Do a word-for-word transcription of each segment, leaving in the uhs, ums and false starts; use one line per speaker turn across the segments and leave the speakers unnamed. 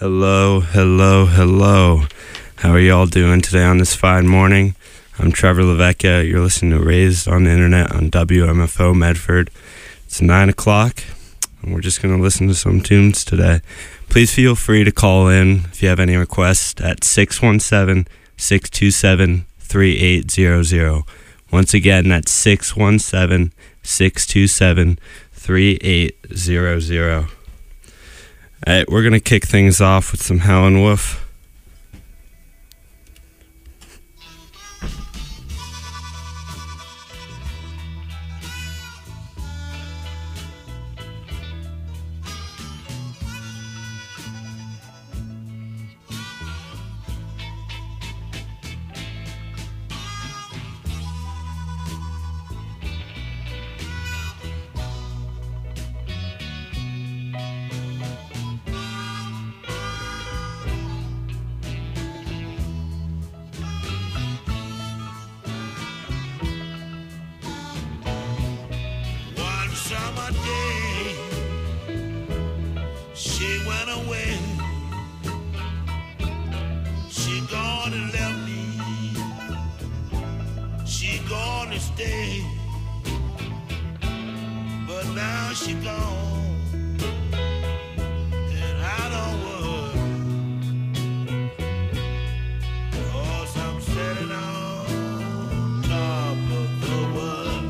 Hello, hello, hello. How are y'all doing today on this fine morning? I'm Trevor Lavecchia. You're listening to Raised on the Internet on W M F O Medford. It's nine o'clock, and we're just going to listen to some tunes today. Please feel free to call in if you have any requests at six one seven, six two seven, three eight zero zero. Once again, that's six one seven, six two seven, three eight zero zero. All right, we're going to kick things off with some Howlin' Wolf.
Summer day, she went away. She gone and left me. She gone to stay, but now she gone, and I don't worry, 'cause I'm sitting on top of the world.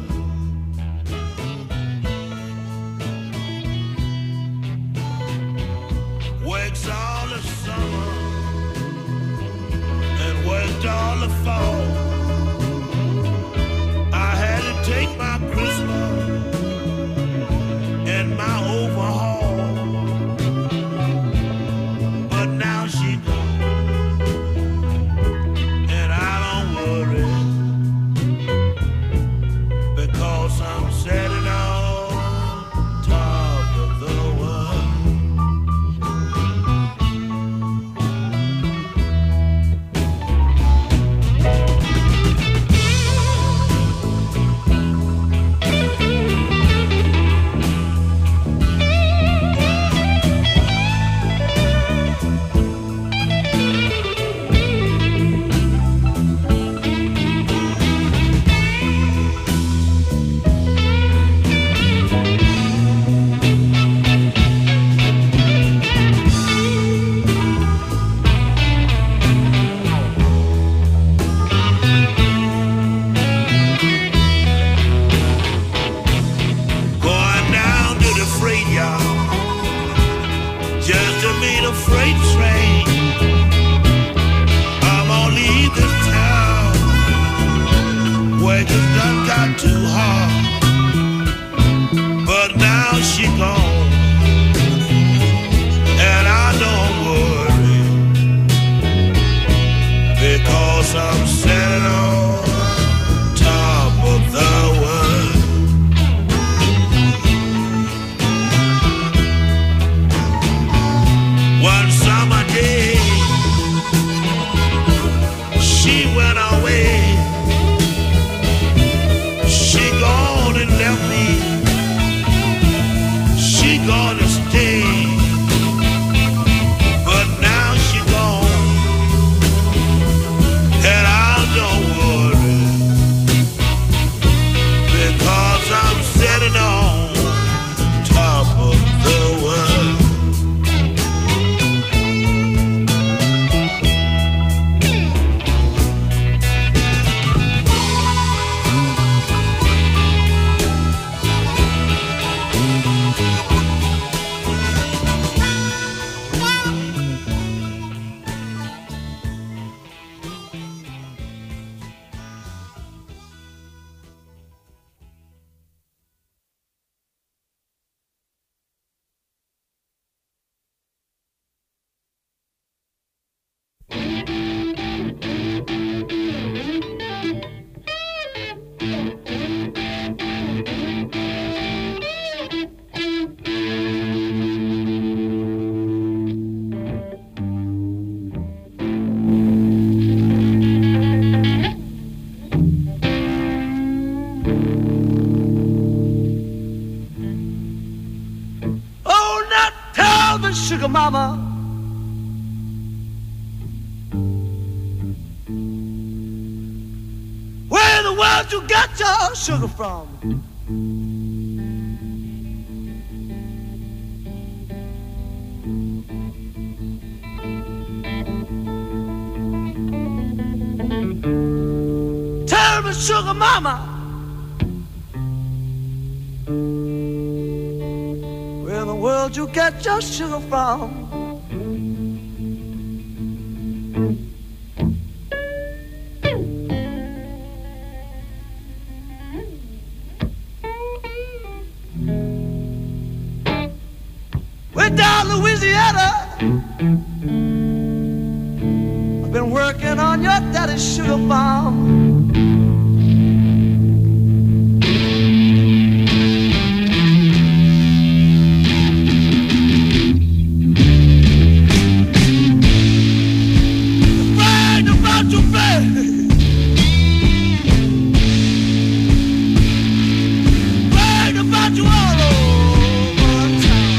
Works all the summer and worked all the fall. I had to take my Christmas and my overhaul, but now she gone, and I don't worry, because I'm sitting on top of the world. Just to meet a freight train, I'm gonna leave this town. Work has done got too hard, but now she gone, and I don't worry, because I'm sitting on top of the world. One summer day, she went away. She gone and left me. She gonna stay, but now she gone, and I don't worry, because I'm sitting on top of the world.
Sugar mama
where'd you get your sugar from? Tell me, sugar mama, where in the world you get your sugar from? Way down Louisiana, I've been working on your daddy's sugar farm. Bragged about your baby, bragged about you all over town.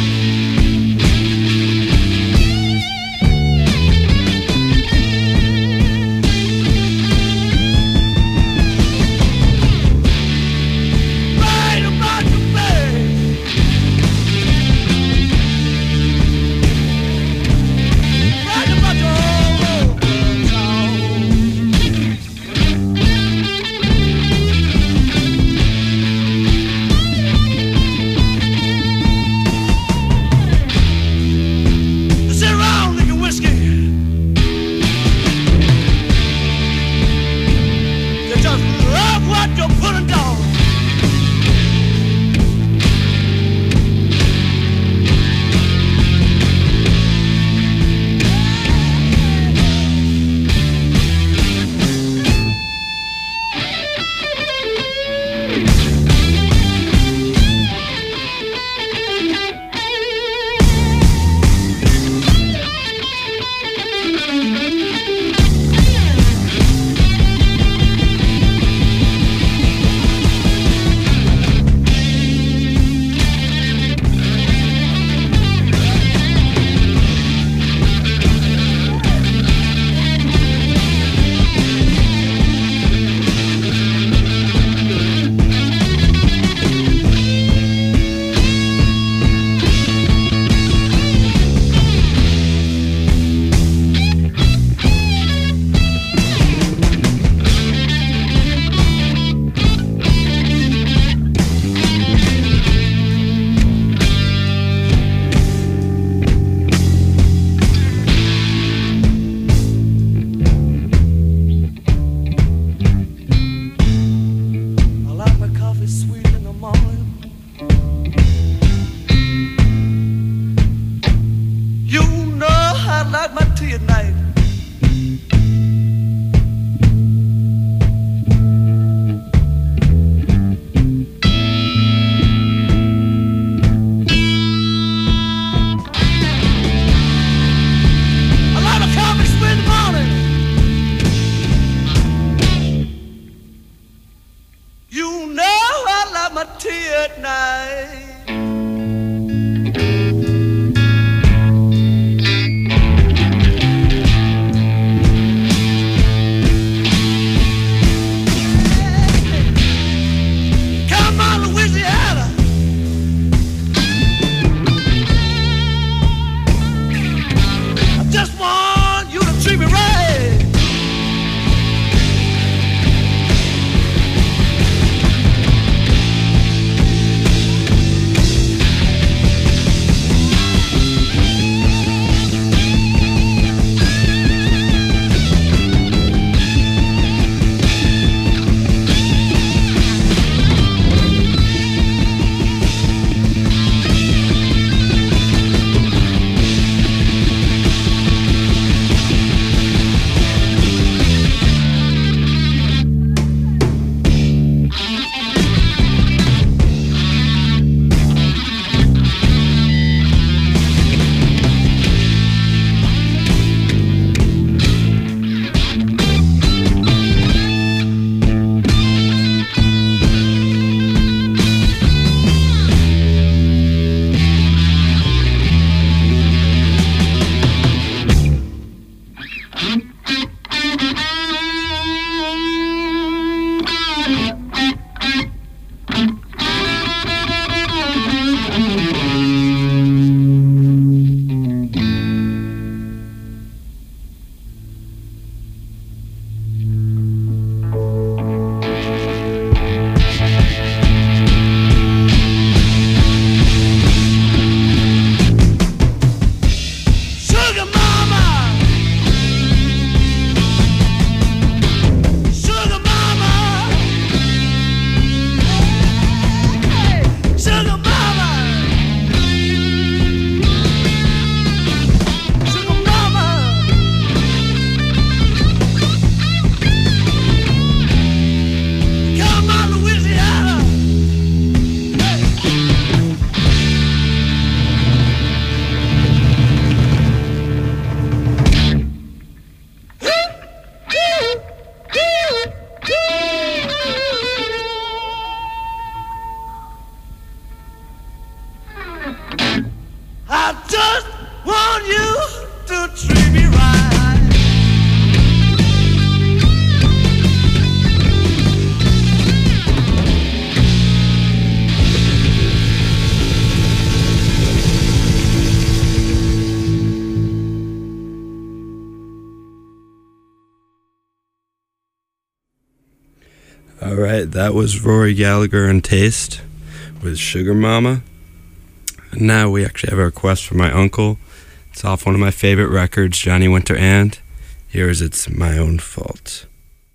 All right, that was Rory Gallagher and Taste with Sugar Mama. And now we actually have a request from my uncle. It's off one of my favorite records, Johnny Winter and. Here is It's My Own Fault.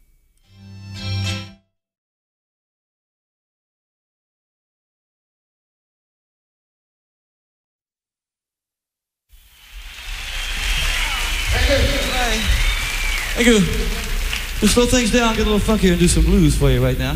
Thank you. Just slow things down, get a little funkier, and do some blues for you right now.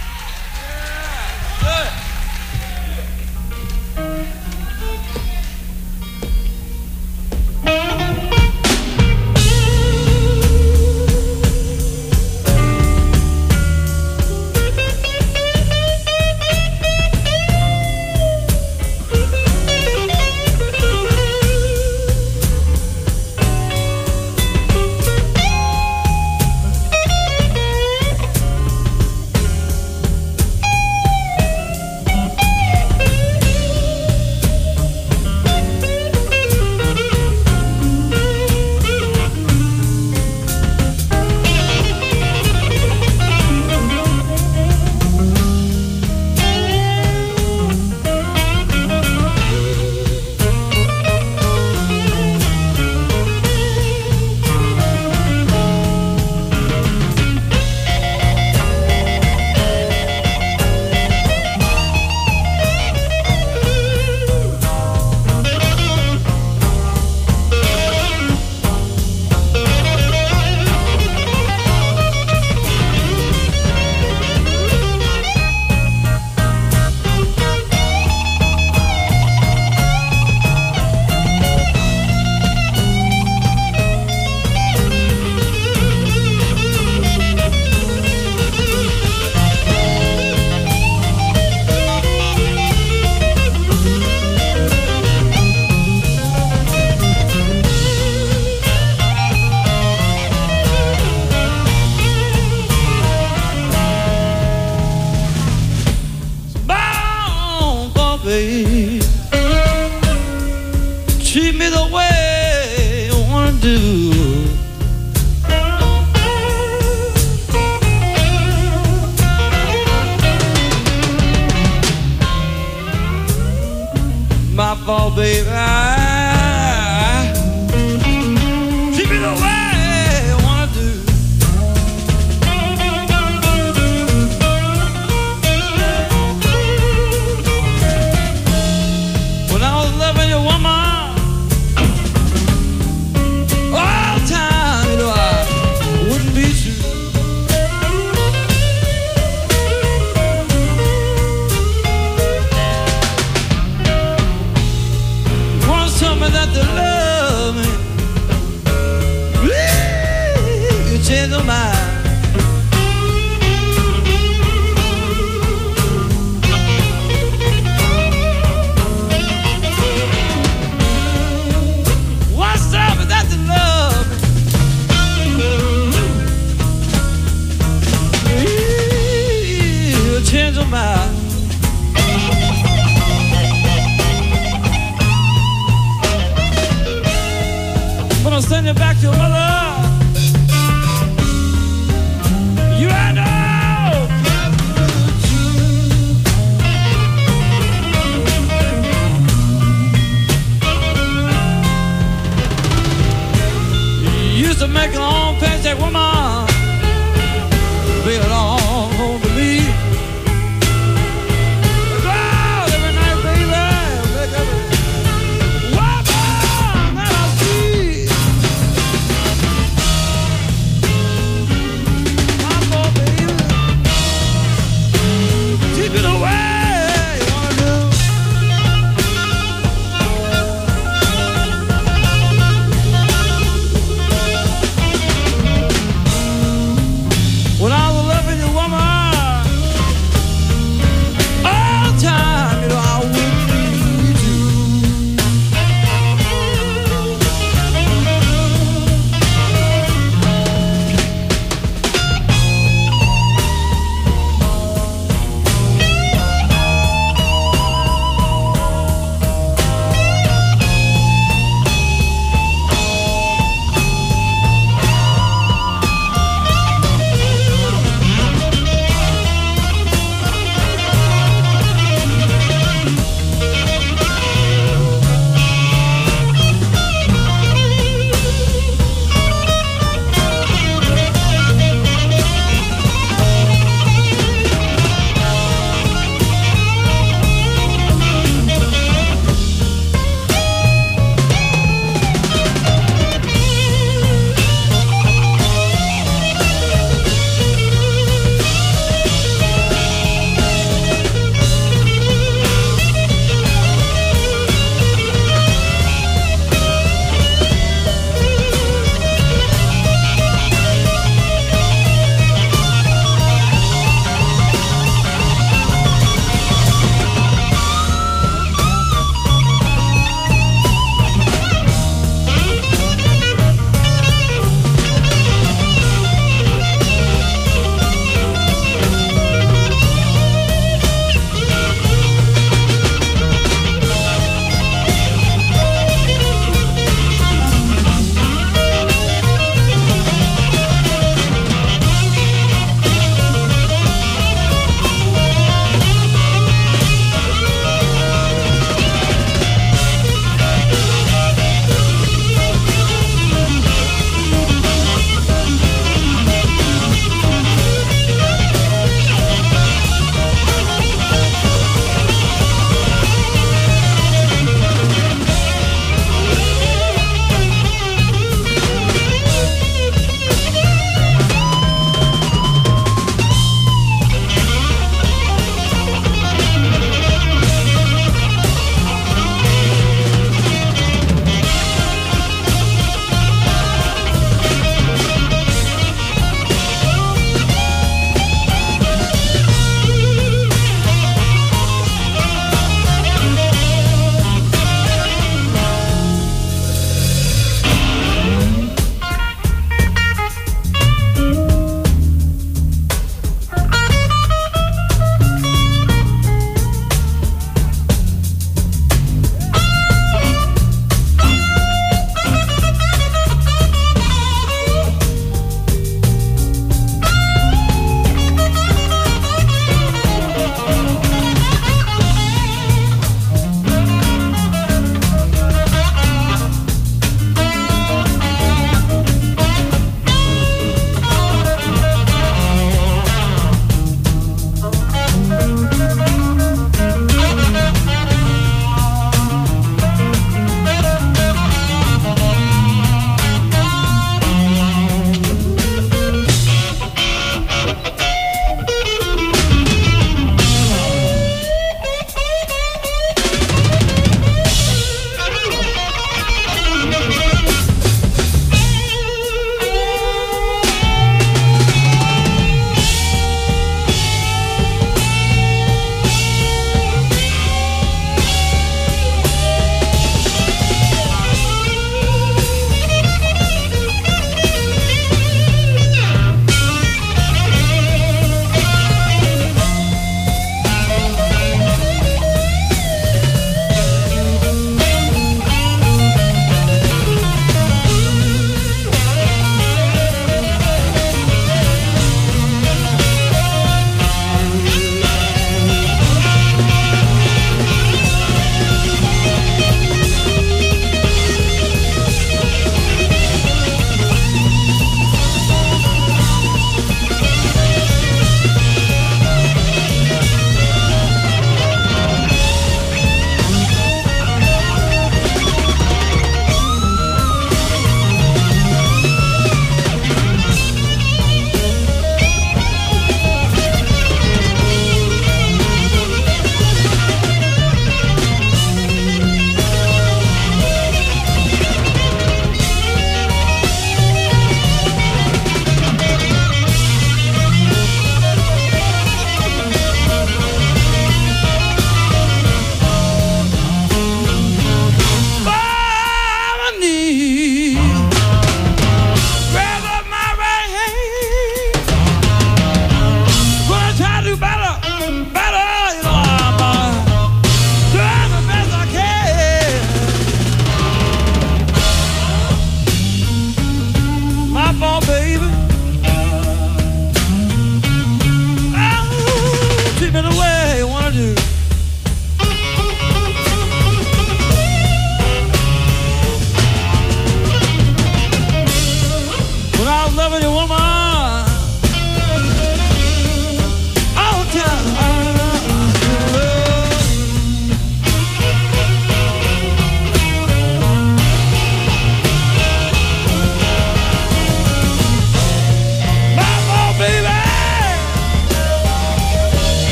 Treat me the way I wanna do. My fault, baby. I, treat me the way I wanna do. When I was loving your woman, all the time, you know, I wouldn't be true. That to love me, please, you change your mind. What's up with that to love me, please, you change your mind. I'll send you back to your mother. You I know. You used to make an own paycheck woman, be it all home to me.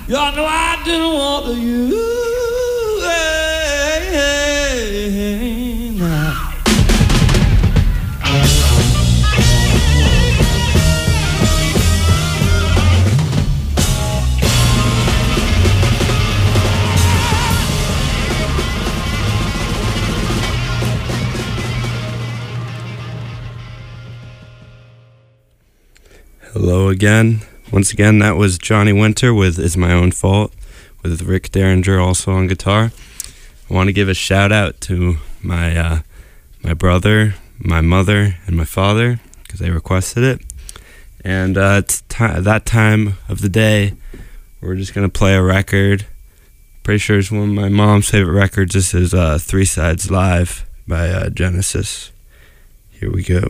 Y'all know I didn't want to you.
Hello again. Once again, that was Johnny Winter with It's My Own Fault, with Rick Derringer also on guitar. I want to give a shout out to my uh, my brother, my mother, and my father, because they requested it. And uh, it's t- that time of the day, we're just going to play a record. Pretty sure it's one of my mom's favorite records. This is uh, Three Sides Live by uh, Genesis. Here we go.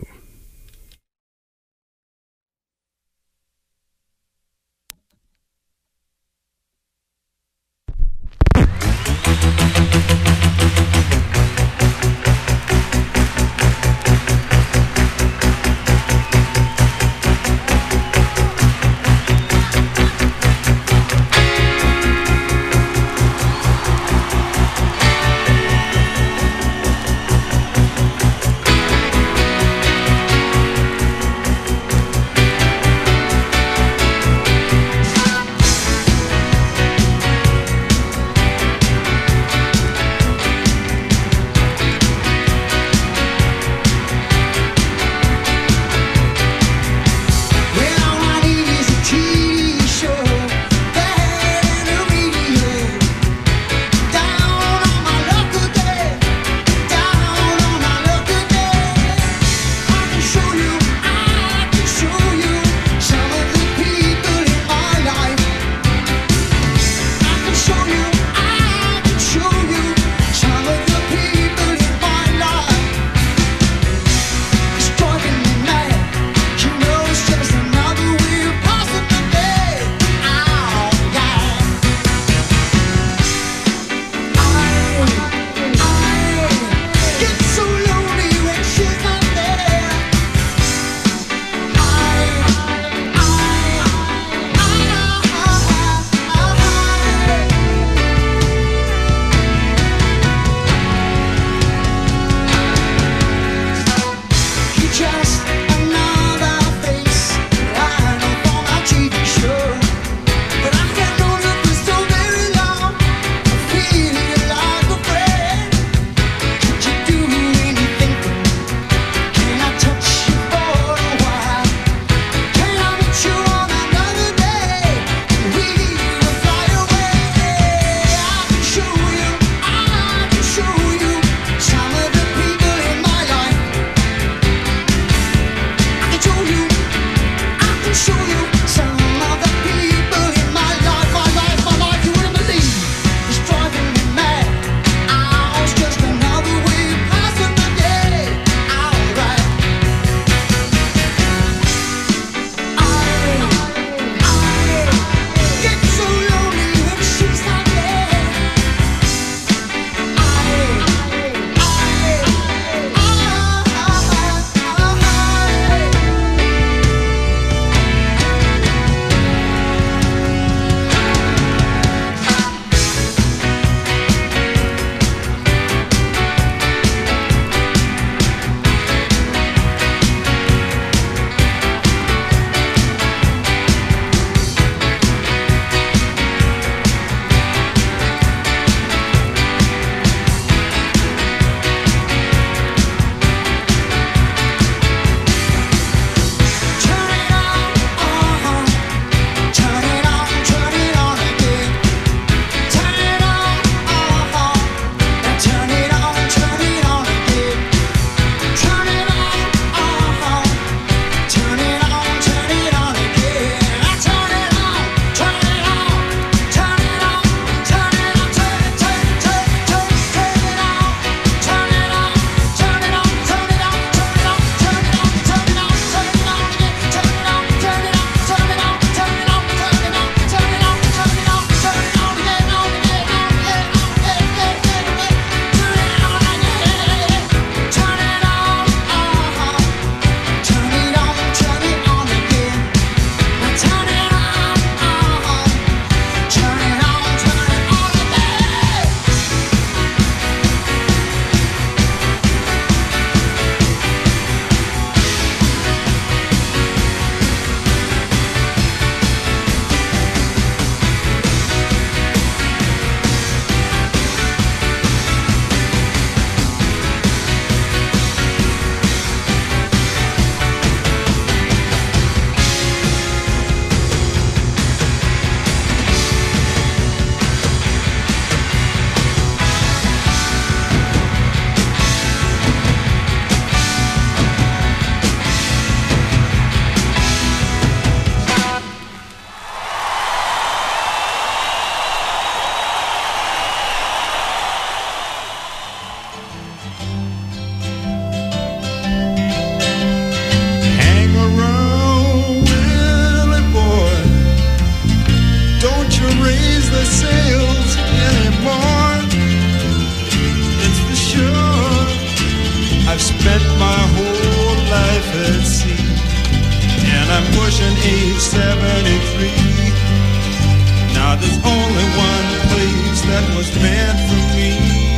pushing age seventy-three. Now there's only one place that was meant for me.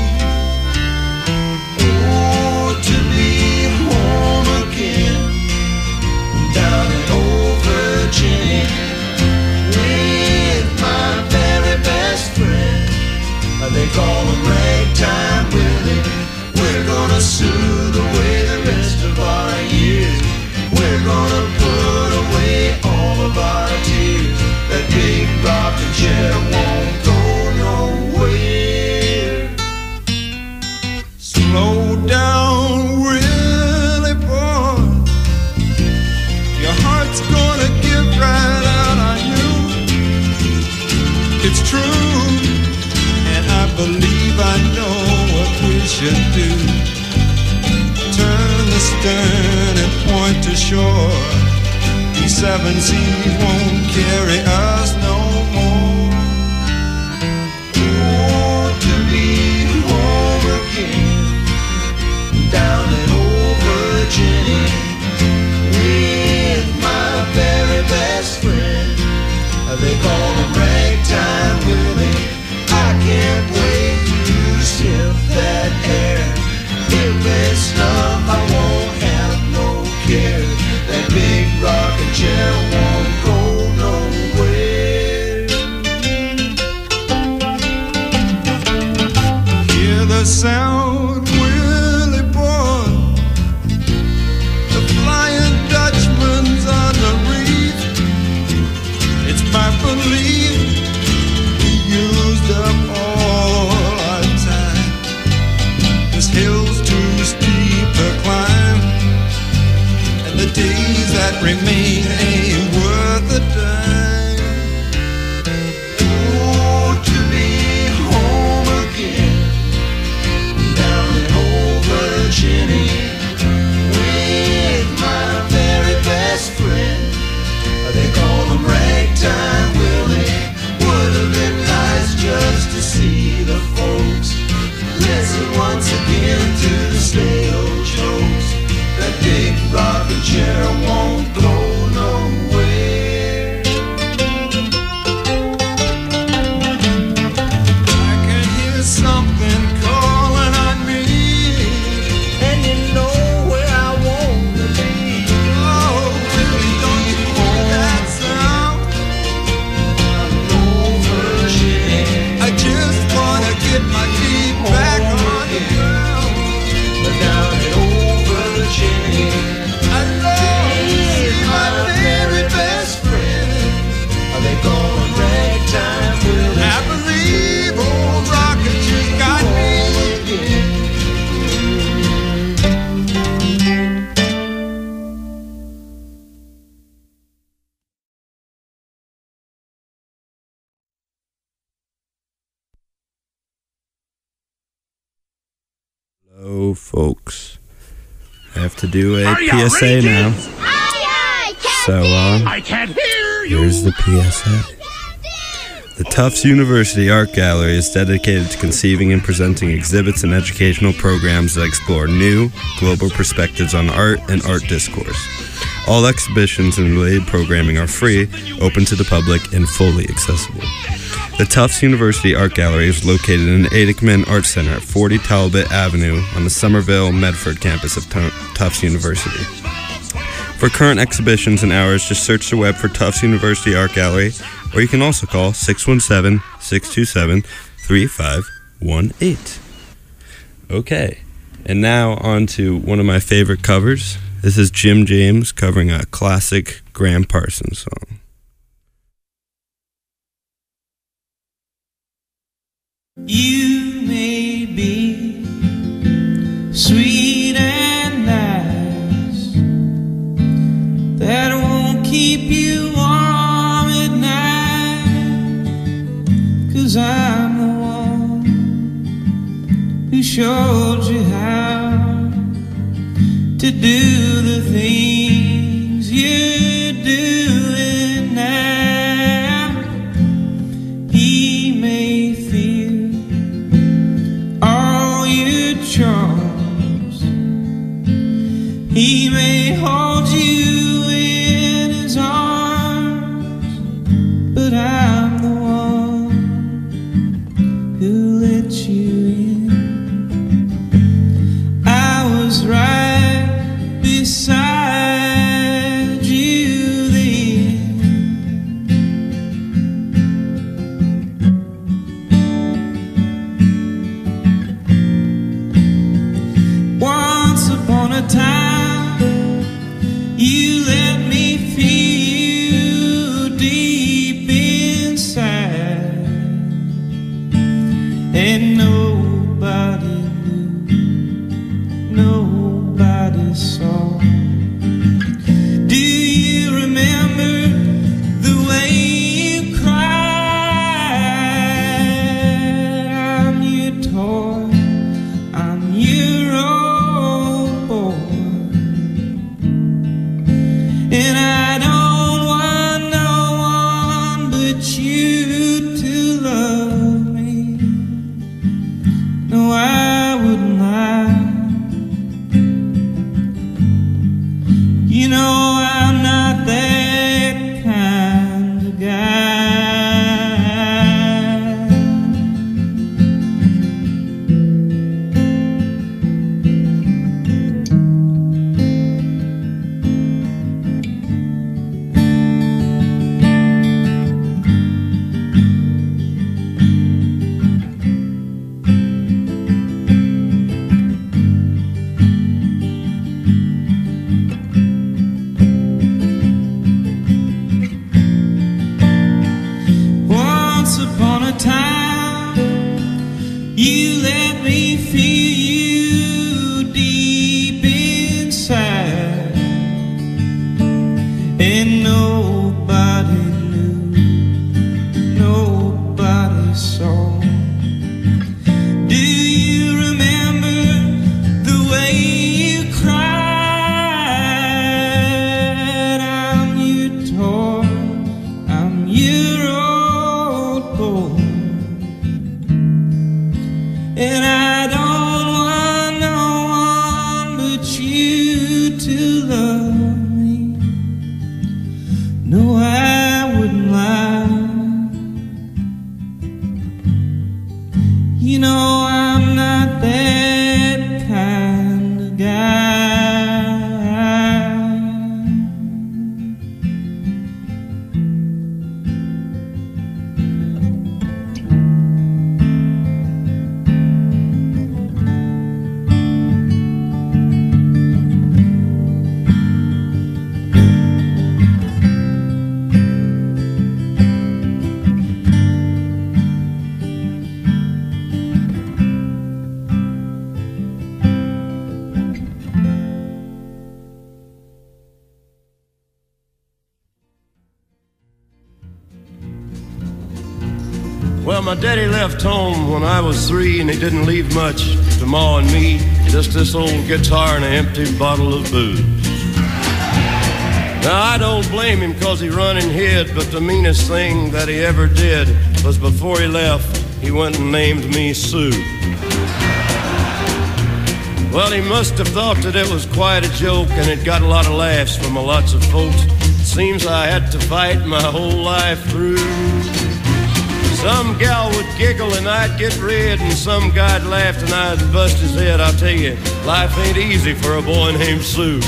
Oh, to be home again, down in old Virginia, with my very best friend. They call him Ragtime Willie. We're gonna soothe away the rest of our years. We're gonna put away all of our tears. That big rocking chair won't go nowhere.
Slow down, Willie boy. Your heart's gonna give right out on you. It's true, and I believe I know what we should do. Turn the stern and point to shore. These seven seas won't carry us no more.
Oh, to be home again, down in old Virginia, with my very best friend. They call him Ragtime Willie. I can't wait to sniff that air. If they snuff, I won't have no care. That big rocking chair won't go nowhere.
Hear the sound, Willie boy. The Flying Dutchman's on the reef. It's my belief we used up all our time. This hill's too steep to climb, and the days that remain ain't worth a dime.
Oh, to be home again, down in old Virginia, with my very best friend. They call him Ragtime Willie. Would have been nice just to see the folks listen once again to the stale jokes. That big rocking chair won't go nowhere.
I can hear something calling on me,
And you know where I want to be.
oh, Willie, don't you hear that sound?
Old Virginia,
I just wanna get my feet back on the ground.
down in old Virginia.
I love to see my very best friend.
They call him Ragtime Willie.
I believe old Rocket just got me.
Hello, folks. I have to do a P S A now. So, uh,
I can't hear you.
here's the P S A. The Tufts University Art Gallery is dedicated to conceiving and presenting exhibits and educational programs that explore new, global perspectives on art and art discourse. All exhibitions and related programming are free, open to the public, and fully accessible. The Tufts University Art Gallery is located in the Adickman Art Center at forty Talbot Avenue on the Somerville Medford campus of Tufts University. For current exhibitions and hours, just search the web for Tufts University Art Gallery, or you can also call six one seven, six two seven, three five one eight. Okay, and now on to one of my favorite covers. This is Jim James covering a classic Graham Parsons song.
You may be sweet and nice, that won't keep you warm at night, 'cause I'm the one who showed you how to do the things you're doing now. He may feel all your charms, he may hold you in his arms, time, you let me feel you deep inside, and nobody knew, nobody saw. Do you remember the way you cried? I'm your toy, I'm your old boy, and I don't want no one but you to love me. No, I wouldn't lie. You know I'm not that kind of guy. Once upon a time, you let me feel you deep inside, and nobody knew, nobody saw. Do you remember the way you cried? I'm your toy, I'm your old boy, and I don't want no one but you to love me. No, I wouldn't lie. You know I'm not that kind of guy.
Well, my daddy left home when I was three, and he didn't leave much to Ma and me, just this old guitar and an empty bottle of booze. Now, I don't blame him cause he run and hid, but the meanest thing that he ever did was before he left, he went and named me Sue. Well, he must have thought that it was quite a joke, and it got a lot of laughs from a lots of folks. It seems I had to fight my whole life through. Some gal would giggle and I'd get red, and some guy'd laugh and I'd bust his head. I'll tell you, life ain't easy for a boy named Sue.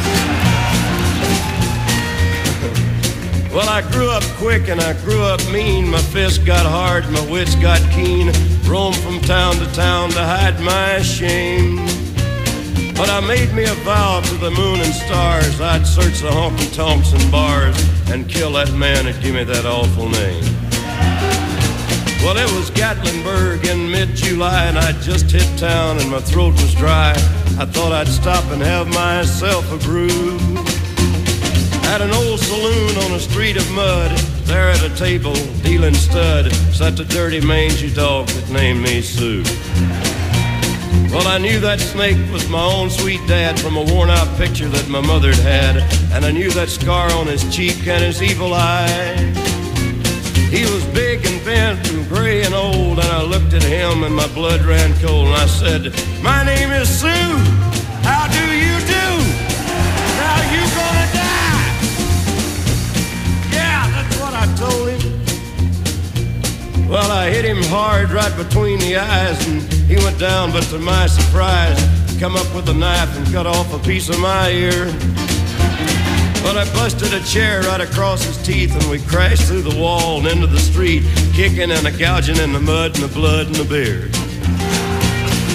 Well, I grew up quick and I grew up mean. My fists got hard, my wits got keen. Roamed from town to town to hide my shame. But I made me a vow to the moon and stars, I'd search the honky-tonks and bars and kill that man that gave me that awful name. Well, it was Gatlinburg in mid-July, and I'd just hit town and my throat was dry. I thought I'd stop and have myself a brew. At an old saloon on a street of mud, there at a table, dealing stud, sat the dirty mangy dog that named me Sue. Well, I knew that snake was my own sweet dad from a worn-out picture that my mother'd had, and I knew that scar on his cheek and his evil eye. He was big and bent and gray and old, and I looked at him and my blood ran cold, and I said, "My name is Sue. How do you do? Now you gonna die." Yeah, that's what I told him. Well, I hit him hard right between the eyes, and he went down, but to my surprise, come up with a knife and cut off a piece of my ear. But I busted a chair right across his teeth, and we crashed through the wall and into the street, kicking and a gouging in the mud and the blood and the beer.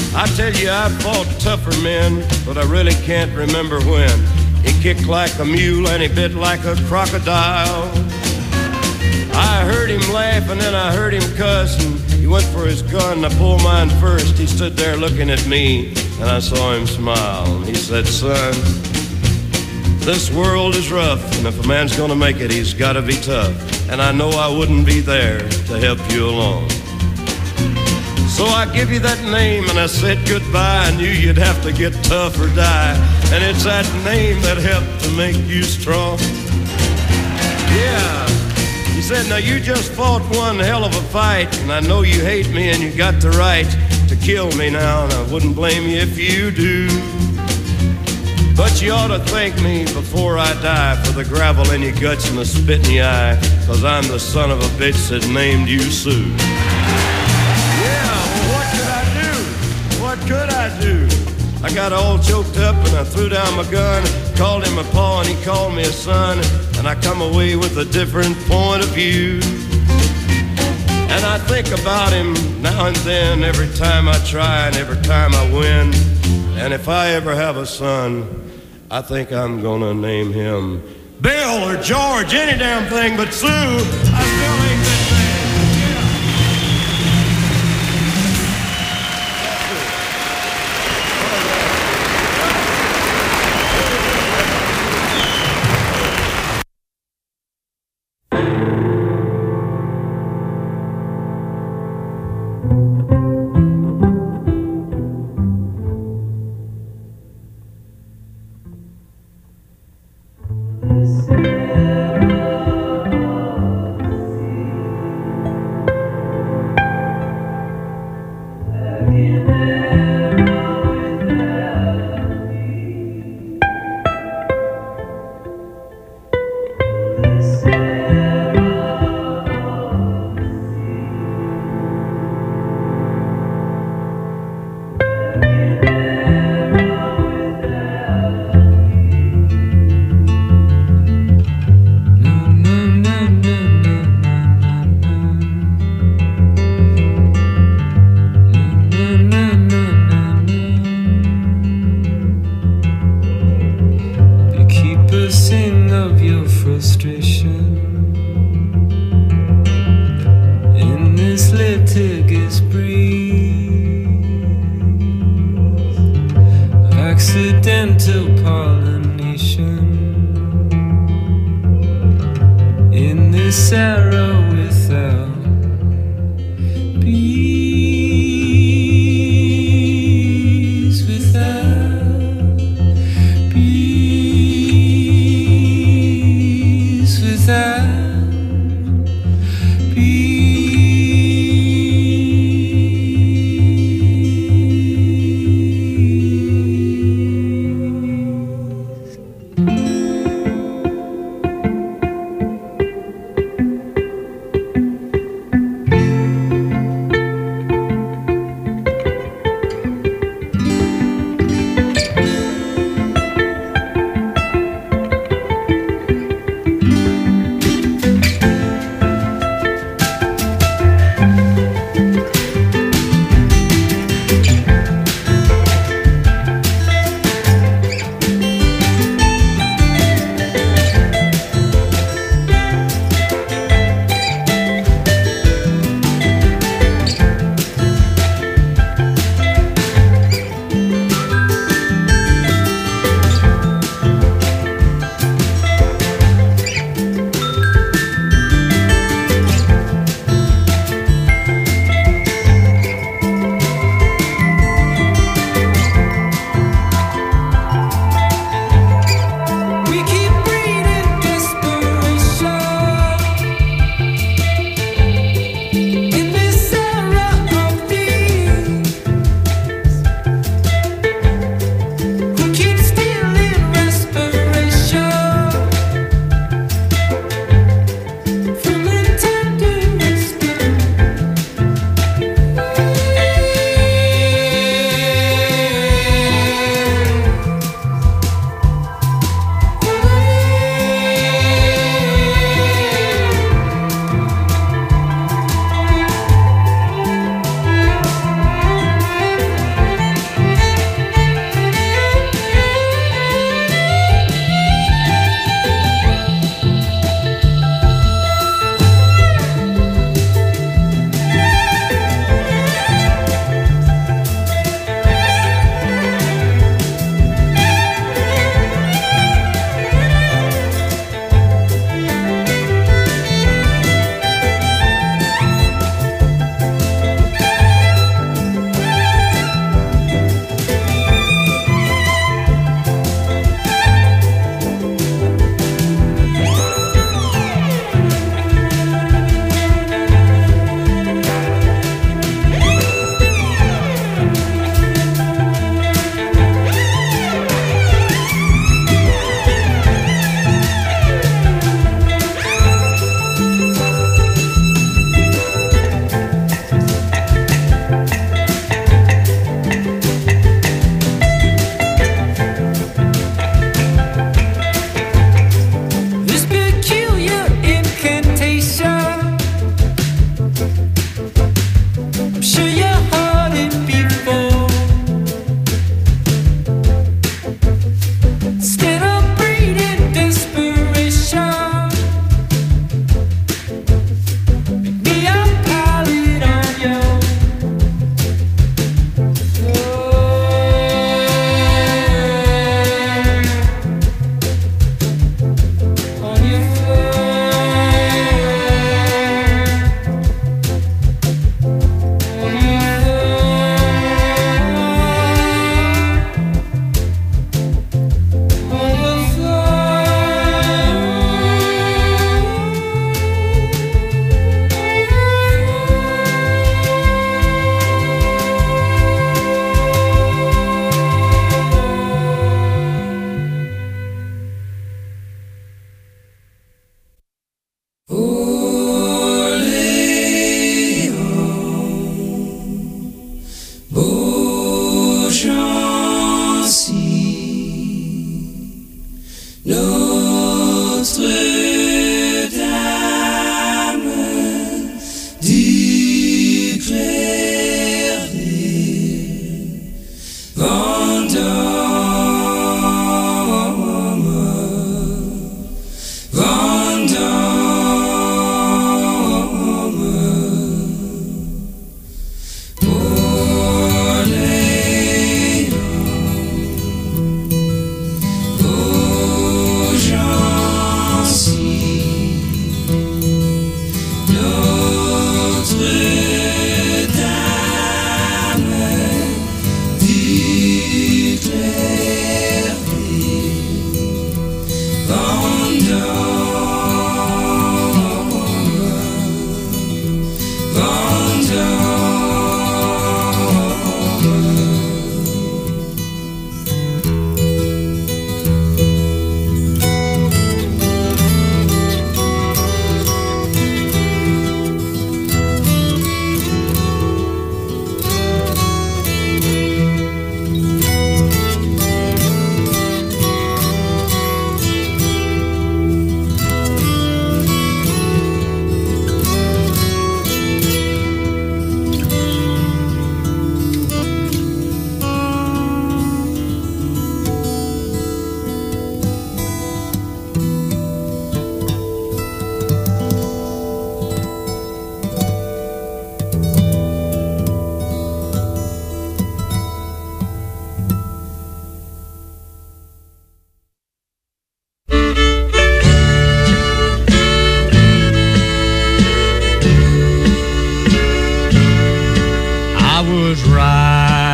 I tell you, I've fought tougher men, but I really can't remember when. He kicked like a mule and he bit like a crocodile. I heard him laugh and then I heard him cuss, and he went for his gun. I pulled mine first. He stood there looking at me, and I saw him smile. And he said, son, this world is rough, and if a man's gonna make it, he's gotta be tough. And I know I wouldn't be there to help you along. So I give you that name and I said goodbye. I knew you'd have to get tough or die, and it's that name that helped to make you strong. Yeah, he said, now you just fought one hell of a fight, and I know you hate me and you got the right to kill me now, and I wouldn't blame you if you do. But you ought to thank me before I die for the gravel in your guts and the spit in your eye, 'cause I'm the son of a bitch that named you Sue. What could I do? I got all choked up and I threw down my gun, called him a paw and he called me a son, and I come away with a different point of view. And I think about him now and then, every time I try and every time I win. And if I ever have a son, I think I'm gonna name him Bill or George, any damn thing but Sue. I still ain't that man.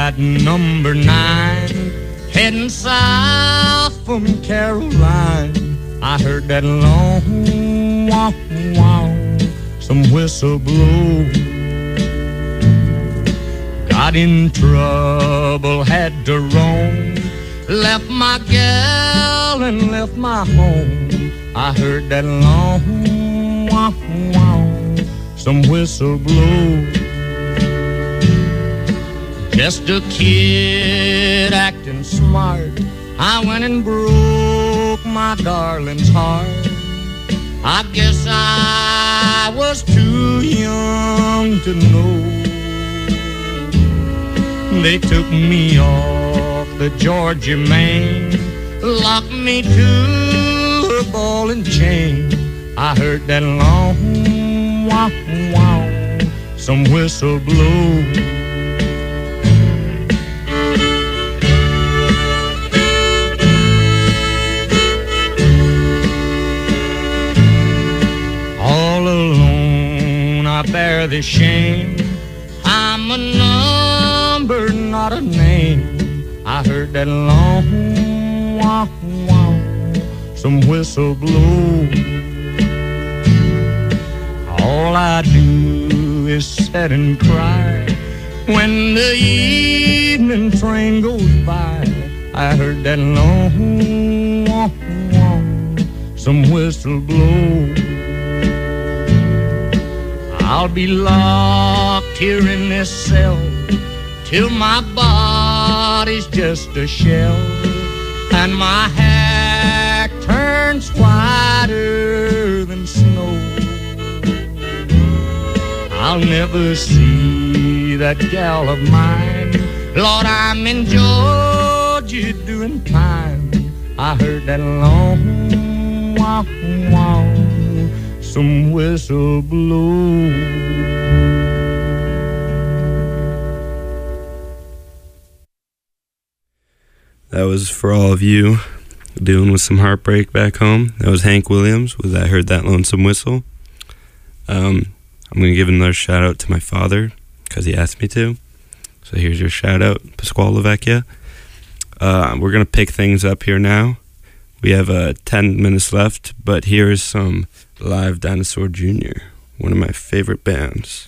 at number nine, heading south from Caroline. I heard that long wow, wow, some whistle blow. Got in trouble, had to roam, left my gal and left my home. I heard that long wow, wow, some whistle blow. Just a kid acting smart, I went and broke my darling's heart. I guess I was too young to know. They took me off the Georgia main, locked me to a ball and chain. I heard that long wow, wow, some whistle blow. I bear the shame. I'm a number, not a name. I heard that long wow, wow, some whistle blow. All I do is sit and cry when the evening train goes by. I heard that long wow, wow, some whistle blow. I'll be locked here in this cell till my body's just a shell and my hair turns whiter than snow. I'll never see that gal of mine. Lord, I'm in Georgia doing time. I heard that long wow, wow, some whistle blow.
That was for all of you dealing with some heartbreak back home. That was Hank Williams with I Heard That Lonesome Whistle. Um, I'm going to give another shout out to my father because he asked me to. So here's your shout out, Pasquale Lavecchia. Uh, we're going to pick things up here now. We have uh, ten minutes left, but here is some Live Dinosaur Junior, one of my favorite bands.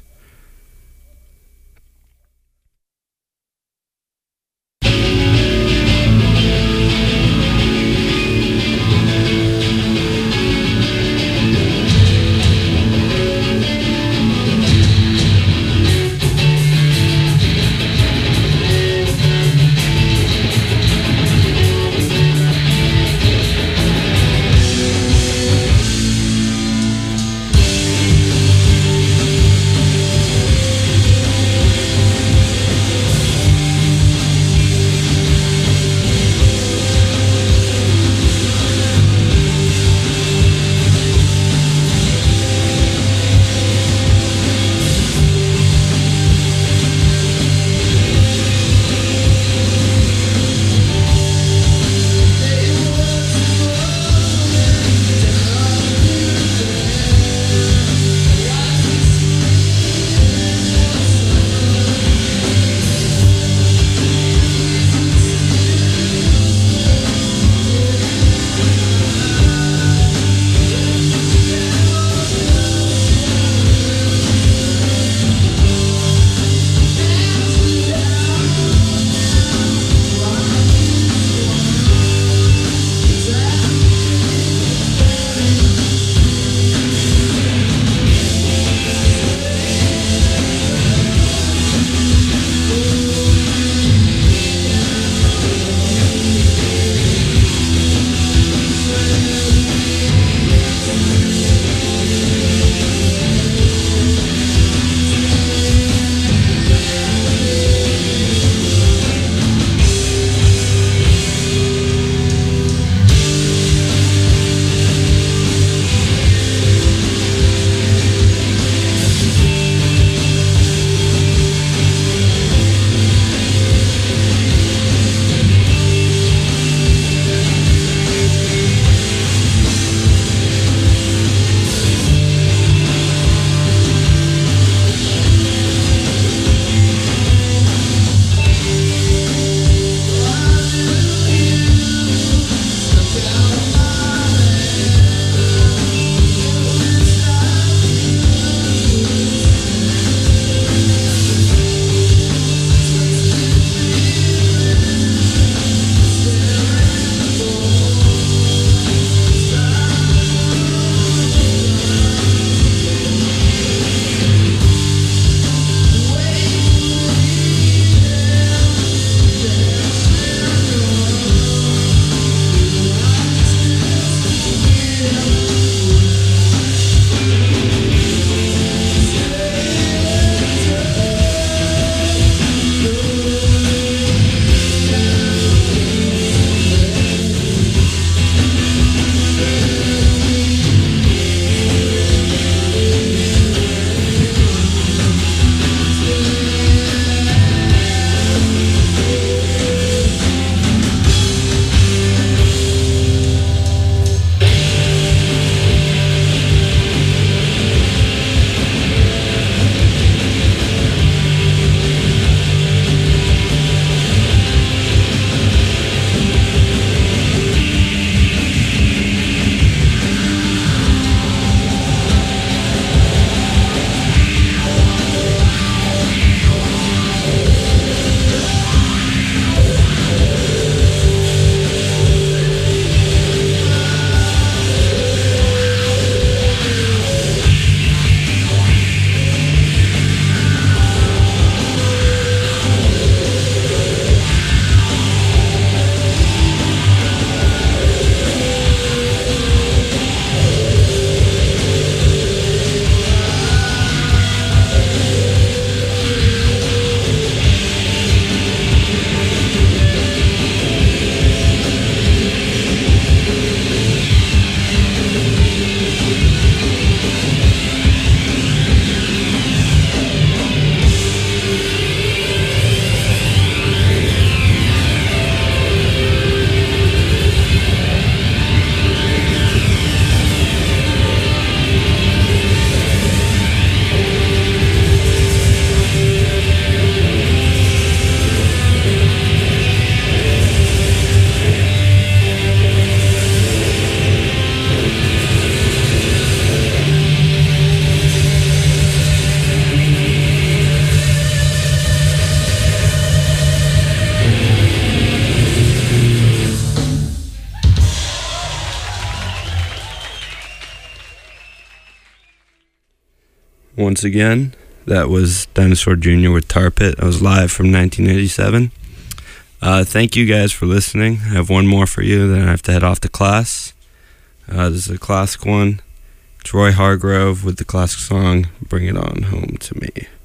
once again. That was Dinosaur Junior with Tar Pit. That was live from nineteen eighty-seven. Uh, thank you guys for listening. I have one more for you, then I have to head off to class. Uh, this is a classic one. It's Roy Hargrove with the classic song, Bring It On Home to Me.